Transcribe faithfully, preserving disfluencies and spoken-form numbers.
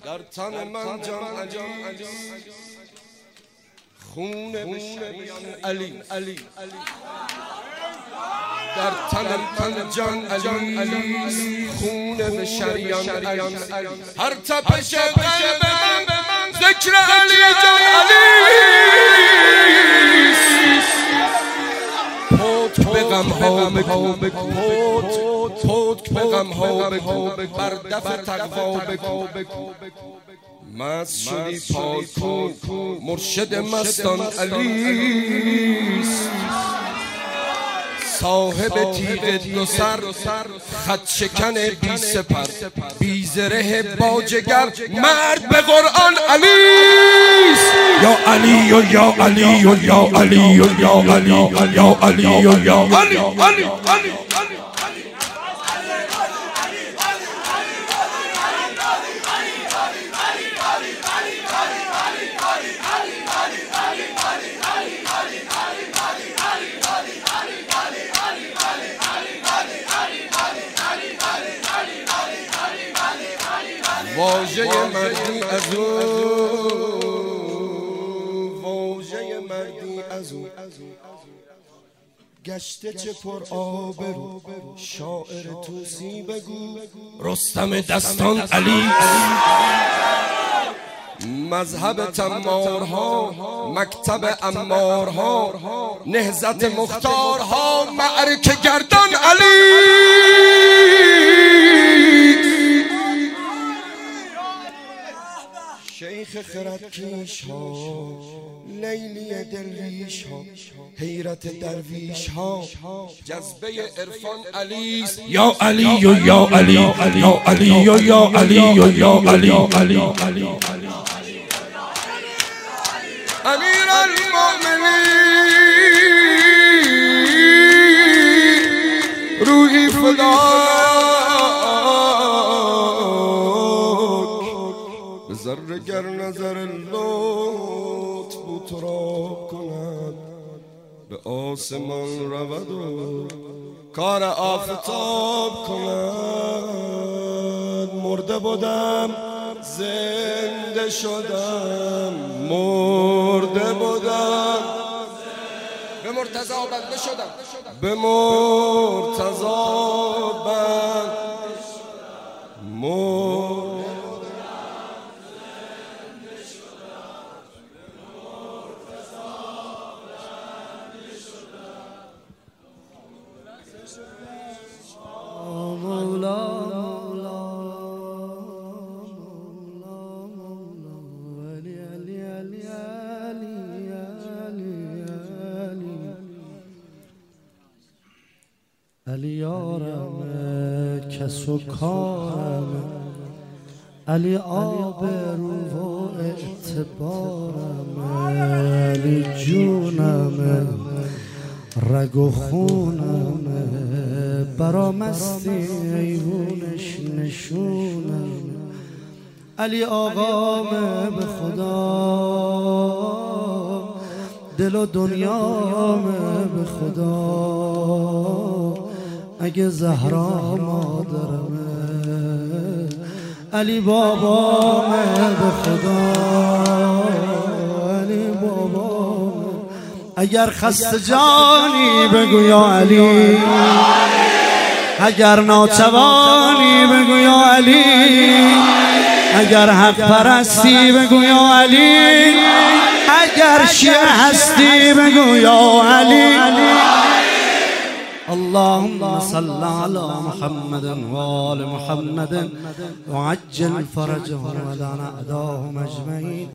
در تن من جان علی خون بشریان علی علی در تن من جان علی خون بشریان علی هر تپش قلب من ذکر علی جان علی پوت به غم ها بگو پوت پوت به غم ها بگو بر دف تقوا بگو مست شدی پاک کو مرشد مستان علیست صاحب تیغ دو سر خط شکن بی سپر بی زره با جگر مرد به قرآن علیست یا علی و یا علی و یا علی و یا علی و یا علی و یا علی علی علی واژه مردی از او واژه مردی از او گشته چه پر آبرو شاعر توسی بگو رستم دستان علی مذهب تمارها مکتب امارها نهضت مختارها معرکه گردان علی شیخ خردکیش ها لیلی دلریش ها حیرت درویش ها جذبه عرفان علیست یا علی و یا علی یا علی و یا علی و یا علی علی علی امیر المؤمنین روحی فداک ذره گر نظر لطف بو تراب کند به آسمان رود و کار آفتاب کند مرده بودم زنده شدم مرده بودم به مرتضی بنده شدم به مرتضی بنده شدم علی یارم کس و کارم علی آبرو و اعتبارم علی جونم رگ و خونم برا مستی ایوونش نشونم علی آقام به خدا دل و دنیام به خدا اگه زهرا مادرمه علی بابامه به خدا علی بابامه اگر خسته جانی بگو یا علی اگر ناتوانی بگو یا علی اگر حق پرستی بگو یا علی اگر شیعه هستی بگو یا علی اللهم صل على محمد وآل محمد وعجل فرجهم ودعنا أعداهم أجمعين.